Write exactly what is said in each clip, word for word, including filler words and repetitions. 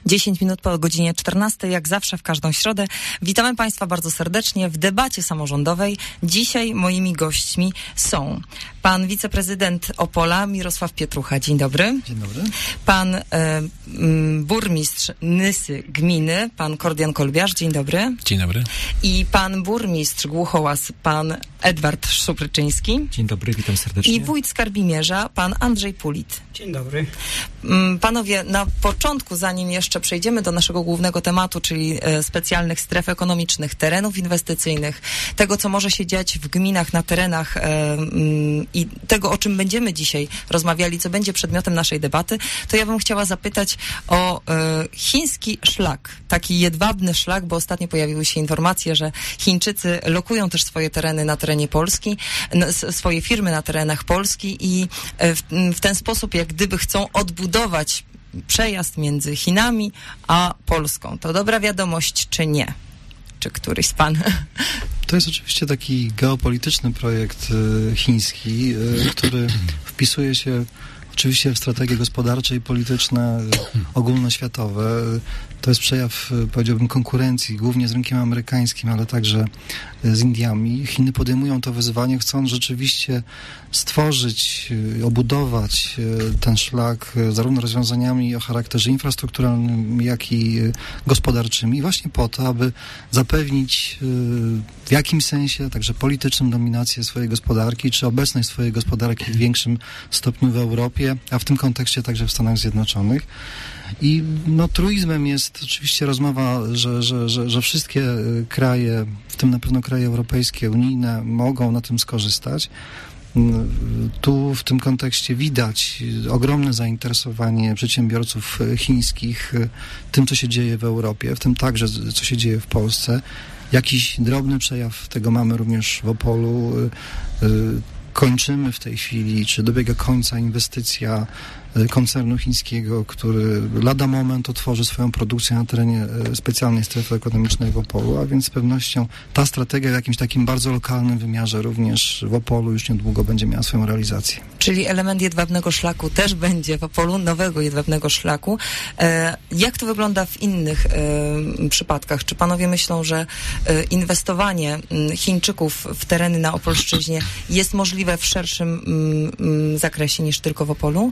dziesięć minut po godzinie czternastej, jak zawsze w każdą środę. Witamy Państwa bardzo serdecznie w debacie samorządowej. Dzisiaj moimi gośćmi są pan wiceprezydent Opola Mirosław Pietrucha. Dzień dobry. Dzień dobry. Pan e, m, burmistrz Nysy Gminy, pan Kordian Kolbiarz. Dzień dobry. Dzień dobry. I pan burmistrz Głuchołaz, pan Edward Szupryczyński. Dzień dobry, witam serdecznie. I wójt Skarbimierza, pan Andrzej Pulit. Dzień dobry. Panowie, na początku, zanim jeszcze przejdziemy do naszego głównego tematu, czyli e, specjalnych stref ekonomicznych, terenów inwestycyjnych, tego, co może się dziać w gminach, na terenach e, m, i tego, o czym będziemy dzisiaj rozmawiali, co będzie przedmiotem naszej debaty, to ja bym chciała zapytać o e, chiński szlak, taki jedwabny szlak, bo ostatnio pojawiły się informacje, że Chińczycy lokują też swoje tereny na terenie Polski, n, swoje firmy na terenach Polski i e, w, w ten sposób, jak gdyby chcą odbudować przejazd między Chinami a Polską. To dobra wiadomość, czy nie? Czy któryś z pan? To jest oczywiście taki geopolityczny projekt y, chiński, y, który wpisuje się oczywiście w strategie gospodarcze i polityczne y, ogólnoświatowe. To jest przejaw, y, powiedziałbym, konkurencji, głównie z rynkiem amerykańskim, ale także y, z Indiami. Chiny podejmują to wyzwanie, chcąc rzeczywiście stworzyć, y, obudować y, ten szlak y, zarówno rozwiązaniami o charakterze infrastrukturalnym, jak i y, gospodarczymi, i właśnie po to, aby zapewnić y, w jakimś sensie, także politycznym, dominację swojej gospodarki, czy obecność swojej gospodarki w większym stopniu w Europie, a w tym kontekście także w Stanach Zjednoczonych. I no, truizmem jest oczywiście rozmowa, że, że, że, że wszystkie kraje, w tym na pewno kraje europejskie, unijne, mogą na tym skorzystać. Tu w tym kontekście widać ogromne zainteresowanie przedsiębiorców chińskich tym, co się dzieje w Europie, w tym także, co się dzieje w Polsce. Jakiś drobny przejaw tego mamy również w Opolu. Kończymy w tej chwili, czy dobiega końca inwestycja koncernu chińskiego, który lada moment otworzy swoją produkcję na terenie specjalnej strefy ekonomicznej w Opolu, a więc z pewnością ta strategia w jakimś takim bardzo lokalnym wymiarze również w Opolu już niedługo będzie miała swoją realizację. Czyli element jedwabnego szlaku też będzie w Opolu, nowego jedwabnego szlaku. E, jak to wygląda w innych e, przypadkach? Czy panowie myślą, że e, inwestowanie m, Chińczyków w tereny na Opolszczyźnie jest możliwe w szerszym m, m, zakresie niż tylko w Opolu?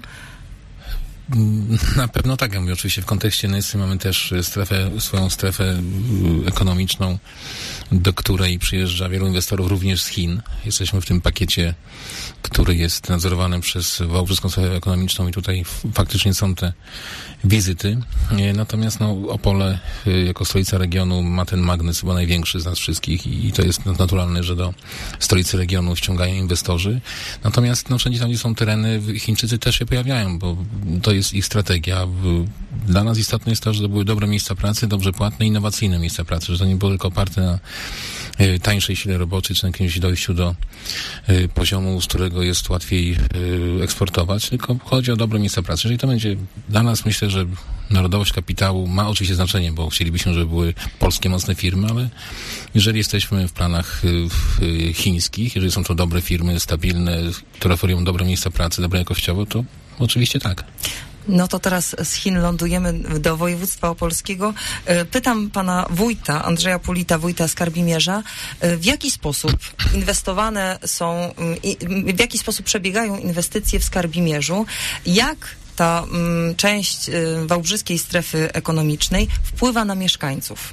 Na pewno tak, ja mówię, oczywiście w kontekście Nysy mamy też strefę, swoją strefę ekonomiczną, do której przyjeżdża wielu inwestorów również z Chin. Jesteśmy w tym pakiecie, który jest nadzorowany przez Wałbrzyską Strefę Ekonomiczną i tutaj faktycznie są te wizyty. Natomiast no, Opole jako stolica regionu ma ten magnes chyba największy z nas wszystkich i to jest naturalne, że do stolicy regionu ściągają inwestorzy. Natomiast no, wszędzie tam, gdzie są tereny, Chińczycy też się pojawiają, bo to jest ich strategia. Dla nas istotne jest to, że to były dobre miejsca pracy, dobrze płatne, innowacyjne miejsca pracy, że to nie było tylko oparte na y, tańszej sile roboczej, czy na jakimś dojściu do y, poziomu, z którego jest łatwiej y, eksportować, tylko chodzi o dobre miejsca pracy. Jeżeli to będzie dla nas, myślę, że narodowość kapitału ma oczywiście znaczenie, bo chcielibyśmy, żeby były polskie mocne firmy, ale jeżeli jesteśmy w planach y, y, chińskich, jeżeli są to dobre firmy, stabilne, które oferują dobre miejsca pracy, dobre jakościowo, to oczywiście tak. No to teraz z Chin lądujemy do województwa opolskiego. Pytam pana wójta, Andrzeja Pulita, wójta Skarbimierza, w jaki sposób inwestowane są, w jaki sposób przebiegają inwestycje w Skarbimierzu, jak ta m, część y, wałbrzyskiej strefy ekonomicznej wpływa na mieszkańców?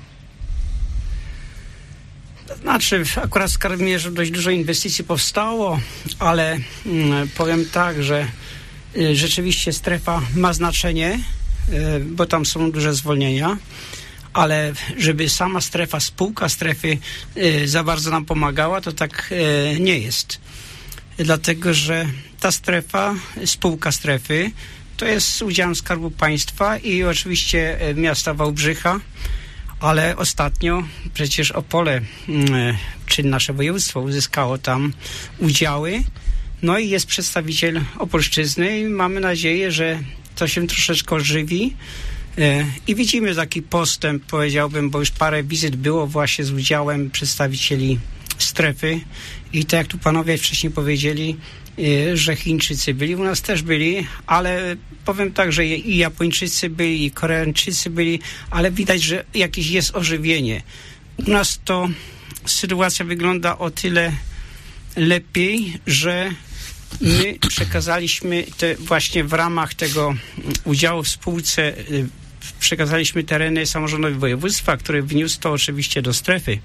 Znaczy, akurat w Skarbimierzu dość dużo inwestycji powstało, ale mm, powiem tak, że y, rzeczywiście strefa ma znaczenie, y, bo tam są duże zwolnienia, ale żeby sama strefa, spółka strefy y, za bardzo nam pomagała, to tak y, nie jest. Dlatego, że ta strefa, spółka strefy, to jest z udziałem Skarbu Państwa i oczywiście miasta Wałbrzycha, ale ostatnio przecież Opole, czy nasze województwo uzyskało tam udziały, no i jest przedstawiciel Opolszczyzny i mamy nadzieję, że to się troszeczkę ożywi i widzimy taki postęp, powiedziałbym, bo już parę wizyt było właśnie z udziałem przedstawicieli strefy i tak jak tu panowie wcześniej powiedzieli, że Chińczycy byli, u nas też byli, ale powiem tak, że i Japończycy byli, i Koreańczycy byli, ale widać, że jakieś jest ożywienie. U nas to sytuacja wygląda o tyle lepiej, że my przekazaliśmy te właśnie w ramach tego udziału w spółce, przekazaliśmy tereny samorządowi województwa, który wniósł to oczywiście do strefy.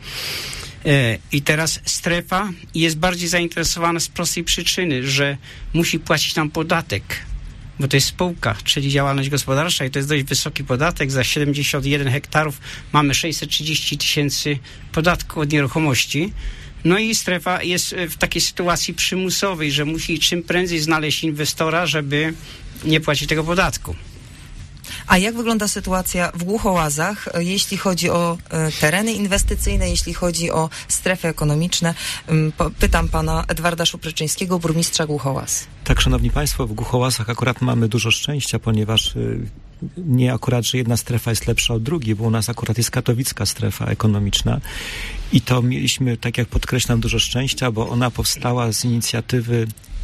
I teraz strefa jest bardziej zainteresowana z prostej przyczyny, że musi płacić nam podatek, bo to jest spółka, czyli działalność gospodarcza i to jest dość wysoki podatek. Za siedemdziesiąt jeden hektarów mamy sześćset trzydzieści tysięcy podatku od nieruchomości. No i strefa jest w takiej sytuacji przymusowej, że musi czym prędzej znaleźć inwestora, żeby nie płacić tego podatku. A jak wygląda sytuacja w Głuchołazach, jeśli chodzi o e, tereny inwestycyjne, jeśli chodzi o strefy ekonomiczne? Po, pytam pana Edwarda Szupryczyńskiego, burmistrza Głuchołaz. Tak, szanowni państwo, w Głuchołazach akurat mamy dużo szczęścia, ponieważ y, nie akurat, że jedna strefa jest lepsza od drugiej, bo u nas akurat jest katowicka strefa ekonomiczna i to mieliśmy, tak jak podkreślam, dużo szczęścia, bo ona powstała z inicjatywy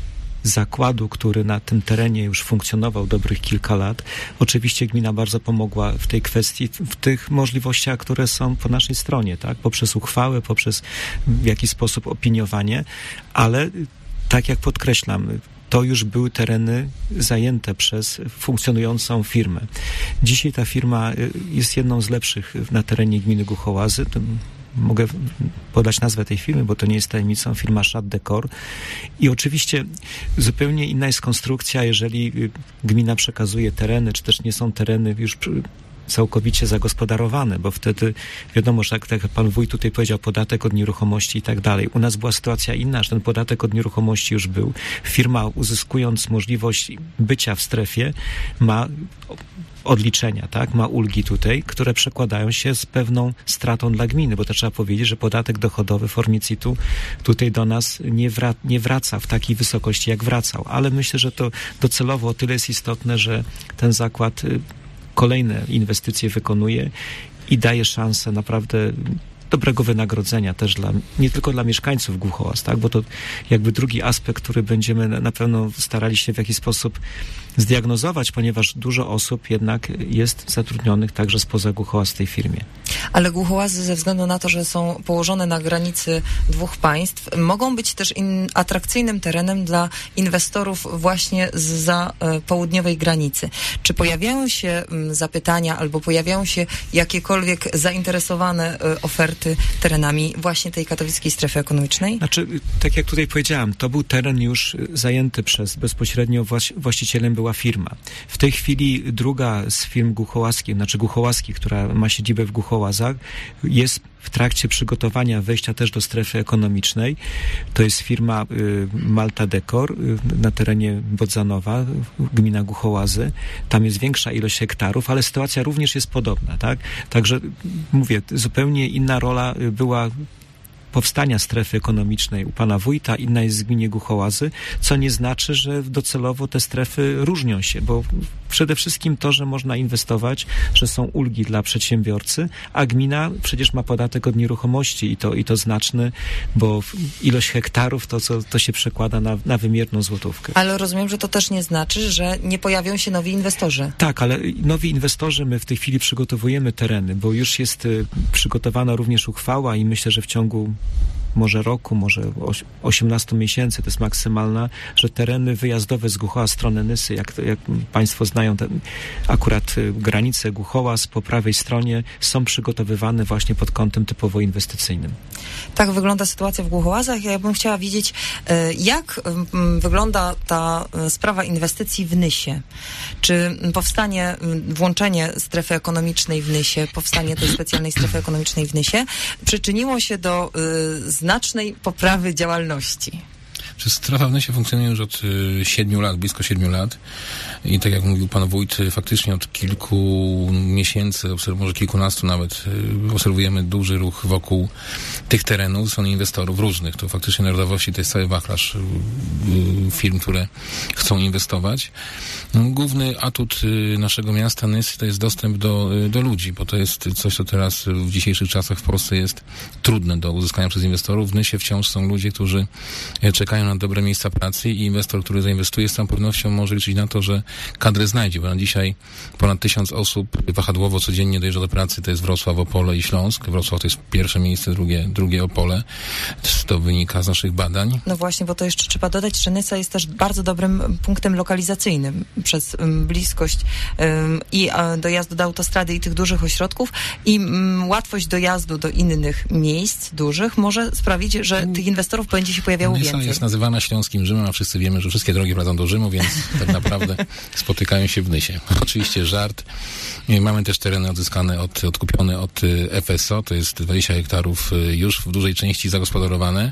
zakładu, który na tym terenie już funkcjonował dobrych kilka lat. Oczywiście gmina bardzo pomogła w tej kwestii, w tych możliwościach, które są po naszej stronie, tak? Poprzez uchwałę, poprzez w jakiś sposób opiniowanie, ale tak jak podkreślam, to już były tereny zajęte przez funkcjonującą firmę. Dzisiaj ta firma jest jedną z lepszych na terenie gminy Głuchołazy. Mogę podać nazwę tej firmy, bo to nie jest tajemnicą, firma Szat Dekor. I oczywiście zupełnie inna jest konstrukcja, jeżeli gmina przekazuje tereny, czy też nie są tereny już całkowicie zagospodarowane, bo wtedy wiadomo, że tak, tak jak pan wójt tutaj powiedział, podatek od nieruchomości i tak dalej. U nas była sytuacja inna, że ten podatek od nieruchomości już był. Firma, uzyskując możliwość bycia w strefie, ma odliczenia, tak? Ma ulgi tutaj, które przekładają się z pewną stratą dla gminy, bo to trzeba powiedzieć, że podatek dochodowy formicytu tutaj do nas nie, wra- nie wraca w takiej wysokości, jak wracał. Ale myślę, że to docelowo o tyle jest istotne, że ten zakład kolejne inwestycje wykonuje i daje szansę naprawdę dobrego wynagrodzenia też dla, nie tylko dla mieszkańców Głuchołaz, tak? Bo to jakby drugi aspekt, który będziemy na pewno starali się w jakiś sposób zdiagnozować, ponieważ dużo osób jednak jest zatrudnionych także spoza Głuchołaz w tej firmie. Ale Głuchołazy ze względu na to, że są położone na granicy dwóch państw, mogą być też in, atrakcyjnym terenem dla inwestorów właśnie zza e, południowej granicy. Czy pojawiają się m, zapytania albo pojawiają się jakiekolwiek zainteresowane e, oferty terenami właśnie tej katowickiej strefy ekonomicznej? Znaczy, tak jak tutaj powiedziałem, to był teren już zajęty przez bezpośrednio właś, właścicielem była firma. W tej chwili druga z firm głuchołaskich, znaczy głuchołaskich, która ma siedzibę w Głuchołazach, jest w trakcie przygotowania wejścia też do strefy ekonomicznej. To jest firma y, Malta Dekor y, na terenie Bodzanowa, gmina Głuchołazy. Tam jest większa ilość hektarów, ale sytuacja również jest podobna, tak? Także mówię, zupełnie inna rola była powstania strefy ekonomicznej u pana wójta, inna jest w gminie Głuchołazy, co nie znaczy, że docelowo te strefy różnią się, bo przede wszystkim to, że można inwestować, że są ulgi dla przedsiębiorcy, a gmina przecież ma podatek od nieruchomości i to, i to znaczny, bo ilość hektarów to, co, to się przekłada na, na wymierną złotówkę. Ale rozumiem, że to też nie znaczy, że nie pojawią się nowi inwestorzy. Tak, ale nowi inwestorzy, my w tej chwili przygotowujemy tereny, bo już jest y, przygotowana również uchwała i myślę, że w ciągu może roku, może osiemnastu miesięcy, to jest maksymalna, że tereny wyjazdowe z Głuchołaz, stronę Nysy, jak, jak państwo znają, ten, akurat y, granice Głuchołaz po prawej stronie są przygotowywane właśnie pod kątem typowo inwestycyjnym. Tak wygląda sytuacja w Głuchołazach. Ja bym chciała wiedzieć, y, jak y, wygląda ta y, sprawa inwestycji w Nysie. Czy powstanie, y, włączenie strefy ekonomicznej w Nysie, powstanie tej specjalnej strefy ekonomicznej w Nysie przyczyniło się do y, znacznej poprawy działalności? Czy strefa w Nysie funkcjonuje już od siedmiu lat, blisko siedmiu lat i tak jak mówił pan wójt, faktycznie od kilku miesięcy, może kilkunastu nawet, obserwujemy duży ruch wokół tych terenów, są inwestorów różnych. To faktycznie narodowości to jest cały wachlarz firm, które chcą inwestować. Główny atut naszego miasta Nysy to jest dostęp do, do ludzi, bo to jest coś, co teraz w dzisiejszych czasach w Polsce jest trudne do uzyskania przez inwestorów. W Nysie wciąż są ludzie, którzy czekają na dobre miejsca pracy i inwestor, który zainwestuje, z całą pewnością może liczyć na to, że kadrę znajdzie, bo na dzisiaj ponad tysiąc osób wahadłowo codziennie dojeżdża do pracy. To jest Wrocław, Opole i Śląsk. Wrocław to jest pierwsze miejsce, drugie, drugie Opole. To wynika z naszych badań. No właśnie, bo to jeszcze trzeba dodać, że Nysa jest też bardzo dobrym punktem lokalizacyjnym przez um, bliskość um, i um, dojazdu do autostrady i tych dużych ośrodków i um, łatwość dojazdu do innych miejsc dużych może sprawić, że tych inwestorów będzie się pojawiało Nysa więcej. jest nazywana śląskim Rzymem, a wszyscy wiemy, że wszystkie drogi prowadzą do Rzymu, więc tak naprawdę spotykają się w Nysie. Oczywiście żart. Mamy też tereny odzyskane, od, odkupione od F S O, to jest dwadzieścia hektarów już w dużej części zagospodarowane.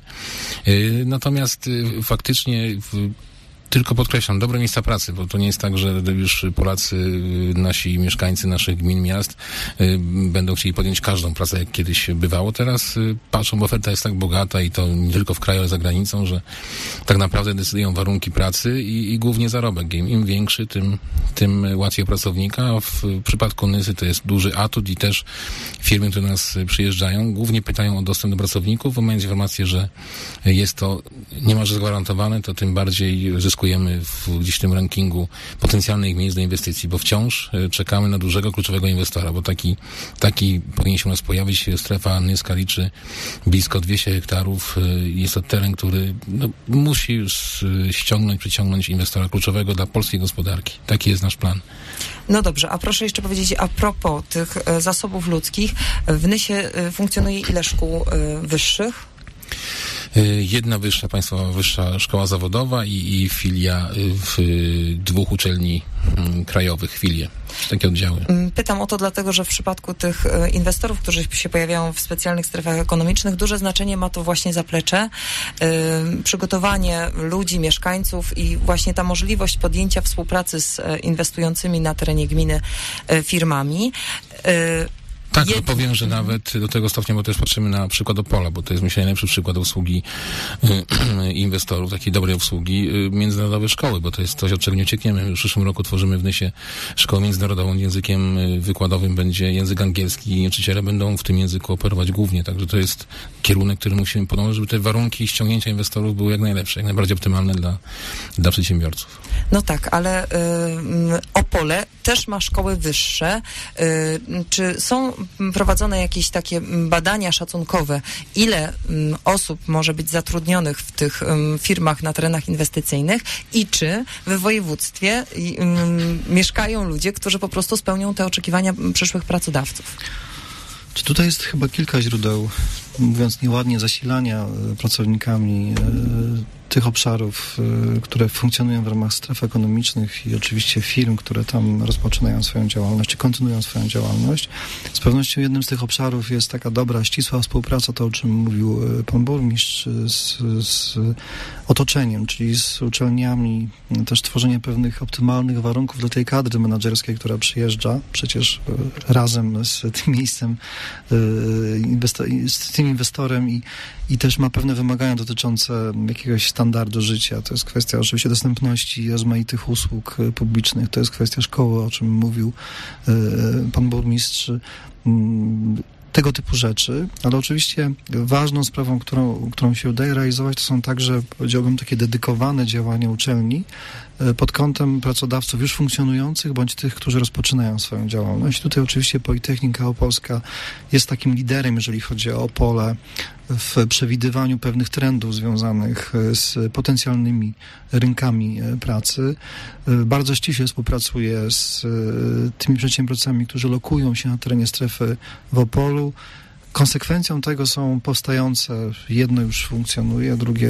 Natomiast faktycznie w Tylko podkreślam, dobre miejsca pracy, bo to nie jest tak, że już Polacy, nasi mieszkańcy naszych gmin, miast y, będą chcieli podjąć każdą pracę, jak kiedyś bywało. Teraz y, patrzą, bo oferta jest tak bogata i to nie tylko w kraju, ale za granicą, że tak naprawdę decydują warunki pracy i, i głównie zarobek. Im, im większy, tym, tym łatwiej pracownika. A w przypadku Nysy to jest duży atut i też firmy, które do nas przyjeżdżają, głównie pytają o dostęp do pracowników, bo mając informację, że jest to niemalże zagwarantowane, to tym bardziej zyskujemy w gdzieś tym rankingu potencjalnych miejsc do inwestycji, bo wciąż czekamy na dużego, kluczowego inwestora, bo taki, taki powinien się u nas pojawić. Strefa nyska liczy blisko dwieście hektarów. Jest to teren, który no, musi już ściągnąć, przyciągnąć inwestora kluczowego dla polskiej gospodarki. Taki jest nasz plan. No dobrze, a proszę jeszcze powiedzieć a propos tych e, zasobów ludzkich. W Nysie e, funkcjonuje ile szkół e, wyższych? Jedna wyższa, państwowa wyższa szkoła zawodowa i, i filia w dwóch uczelni krajowych, filie, takie oddziały. Pytam o to dlatego, że w przypadku tych inwestorów, którzy się pojawiają w specjalnych strefach ekonomicznych, duże znaczenie ma to właśnie zaplecze, yy, przygotowanie ludzi, mieszkańców i właśnie ta możliwość podjęcia współpracy z inwestującymi na terenie gminy yy, firmami. Yy, Tak, Jed... powiem, że nawet do tego stopnia, bo też patrzymy na przykład Opola, bo to jest myślę najlepszy przykład usługi y, inwestorów, takiej dobrej usługi, y, międzynarodowe szkoły, bo to jest coś, od czego nie uciekniemy. W przyszłym roku tworzymy w Nysie szkołę międzynarodową. Językiem wykładowym będzie język angielski i nauczyciele będą w tym języku operować głównie, także to jest kierunek, który musimy podążać, żeby te warunki ściągnięcia inwestorów były jak najlepsze, jak najbardziej optymalne dla, dla przedsiębiorców. No tak, ale y, Opole też ma szkoły wyższe. Y, czy są prowadzone jakieś takie badania szacunkowe, ile um, osób może być zatrudnionych w tych um, firmach na terenach inwestycyjnych i czy w województwie um, mieszkają ludzie, którzy po prostu spełnią te oczekiwania przyszłych pracodawców? Czy tutaj jest chyba kilka źródeł, mówiąc nieładnie, zasilania pracownikami tych obszarów, które funkcjonują w ramach stref ekonomicznych i oczywiście firm, które tam rozpoczynają swoją działalność, czy kontynuują swoją działalność. Z pewnością jednym z tych obszarów jest taka dobra, ścisła współpraca, to o czym mówił pan burmistrz, z, z otoczeniem, czyli z uczelniami, też tworzenie pewnych optymalnych warunków dla tej kadry menadżerskiej, która przyjeżdża przecież razem z tym miejscem, z tym inwestorem i, i też ma pewne wymagania dotyczące jakiegoś standardu życia. To jest kwestia oczywiście dostępności rozmaitych usług publicznych, to jest kwestia szkoły, o czym mówił pan burmistrz, tego typu rzeczy, ale oczywiście ważną sprawą, którą, którą się udaje realizować, to są także, powiedziałbym, takie dedykowane działania uczelni pod kątem pracodawców już funkcjonujących, bądź tych, którzy rozpoczynają swoją działalność. Tutaj oczywiście Politechnika Opolska jest takim liderem, jeżeli chodzi o Opole, w przewidywaniu pewnych trendów związanych z potencjalnymi rynkami pracy. Bardzo ściśle współpracuje z tymi przedsiębiorcami, którzy lokują się na terenie strefy w Opolu. Konsekwencją tego są powstające, jedno już funkcjonuje, drugie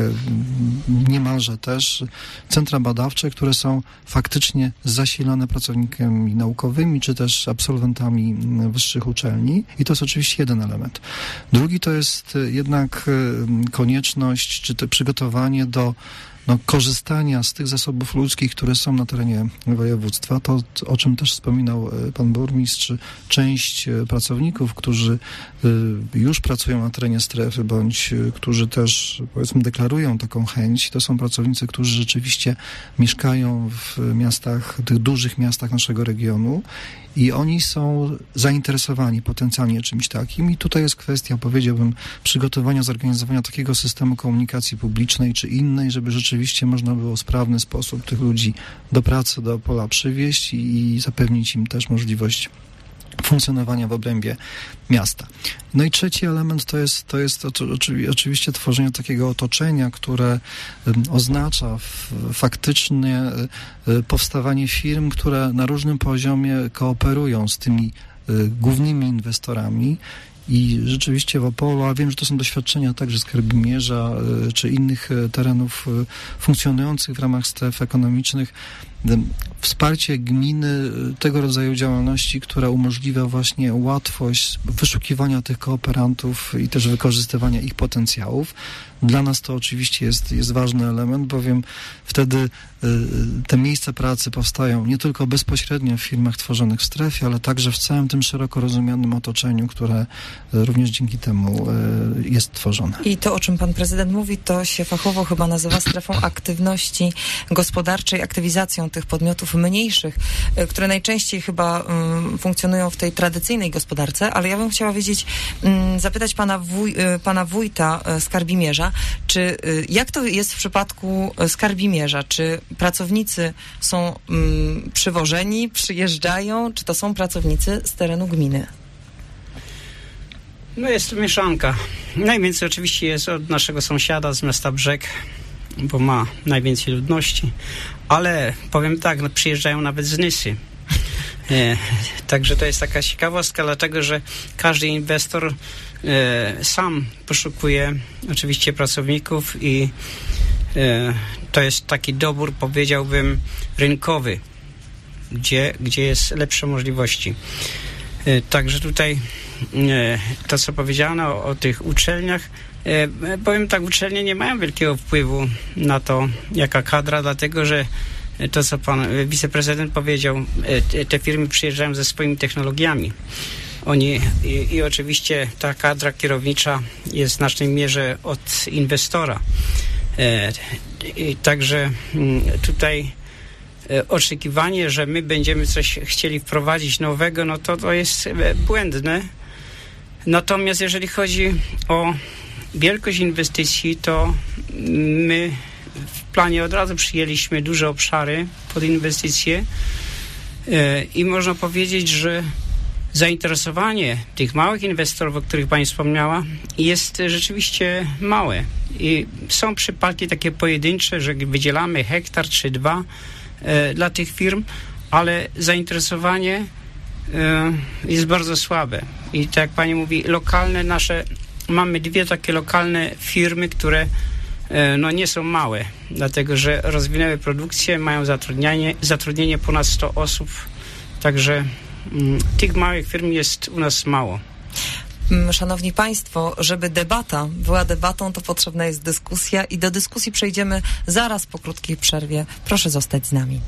niemalże też, centra badawcze, które są faktycznie zasilane pracownikami naukowymi, czy też absolwentami wyższych uczelni. I to jest oczywiście jeden element. Drugi to jest jednak konieczność, czy to przygotowanie do no, korzystania z tych zasobów ludzkich, które są na terenie województwa. To, o czym też wspominał pan burmistrz, część pracowników, którzy już pracują na terenie strefy, bądź którzy też, powiedzmy, deklarują taką chęć, to są pracownicy, którzy rzeczywiście mieszkają w miastach, tych dużych miastach naszego regionu i oni są zainteresowani potencjalnie czymś takim i tutaj jest kwestia, powiedziałbym, przygotowania, zorganizowania takiego systemu komunikacji publicznej czy innej, żeby rzeczywiście można było w sprawny sposób tych ludzi do pracy, do pola przywieźć i zapewnić im też możliwość funkcjonowania w obrębie miasta. No i trzeci element to jest, to jest oczywiście tworzenie takiego otoczenia, które oznacza faktycznie powstawanie firm, które na różnym poziomie kooperują z tymi głównymi inwestorami. I rzeczywiście w Opolu, a wiem, że to są doświadczenia także Skarbimierza czy innych terenów funkcjonujących w ramach stref ekonomicznych, wsparcie gminy tego rodzaju działalności, która umożliwia właśnie łatwość wyszukiwania tych kooperantów i też wykorzystywania ich potencjałów. Dla nas to oczywiście jest, jest ważny element, bowiem wtedy y, te miejsca pracy powstają nie tylko bezpośrednio w firmach tworzonych w strefie, ale także w całym tym szeroko rozumianym otoczeniu, które również dzięki temu y, jest tworzone. I to, o czym pan prezydent mówi, to się fachowo chyba nazywa strefą aktywności gospodarczej, aktywizacją tych podmiotów mniejszych, y, które najczęściej chyba y, funkcjonują w tej tradycyjnej gospodarce, ale ja bym chciała wiedzieć, y, zapytać pana, wuj, y, pana wójta y, Skarbimierza, czy jak to jest w przypadku Skarbimierza? Czy pracownicy są mm, przywożeni, przyjeżdżają, czy to są pracownicy z terenu gminy? No jest to mieszanka. Najwięcej oczywiście jest od naszego sąsiada z miasta Brzeg, bo ma najwięcej ludności, ale powiem tak, no, przyjeżdżają nawet z Nysy. E, także to jest taka ciekawostka, dlatego że każdy inwestor e, sam poszukuje oczywiście pracowników i e, to jest taki dobór, powiedziałbym, rynkowy, gdzie, gdzie jest lepsze możliwości. E, także tutaj e, to, co powiedziano o, o tych uczelniach, e, powiem tak, uczelnie nie mają wielkiego wpływu na to, jaka kadra, dlatego że to, co pan wiceprezydent powiedział, te firmy przyjeżdżają ze swoimi technologiami. Oni i, i oczywiście ta kadra kierownicza jest w znacznej mierze od inwestora. E, i także m, tutaj e, oczekiwanie, że my będziemy coś chcieli wprowadzić nowego, no to to jest e, błędne. Natomiast jeżeli chodzi o wielkość inwestycji, to my w planie od razu przyjęliśmy duże obszary pod inwestycje i można powiedzieć, że zainteresowanie tych małych inwestorów, o których pani wspomniała, jest rzeczywiście małe. I są przypadki takie pojedyncze, że wydzielamy hektar czy dwa dla tych firm, ale zainteresowanie jest bardzo słabe. I tak jak pani mówi, lokalne nasze, mamy dwie takie lokalne firmy, które no nie są małe, dlatego że rozwinęły produkcję, mają zatrudnienie, zatrudnienie ponad sto osób, także mm, tych małych firm jest u nas mało. Szanowni Państwo, żeby debata była debatą, to potrzebna jest dyskusja i do dyskusji przejdziemy zaraz po krótkiej przerwie. Proszę zostać z nami.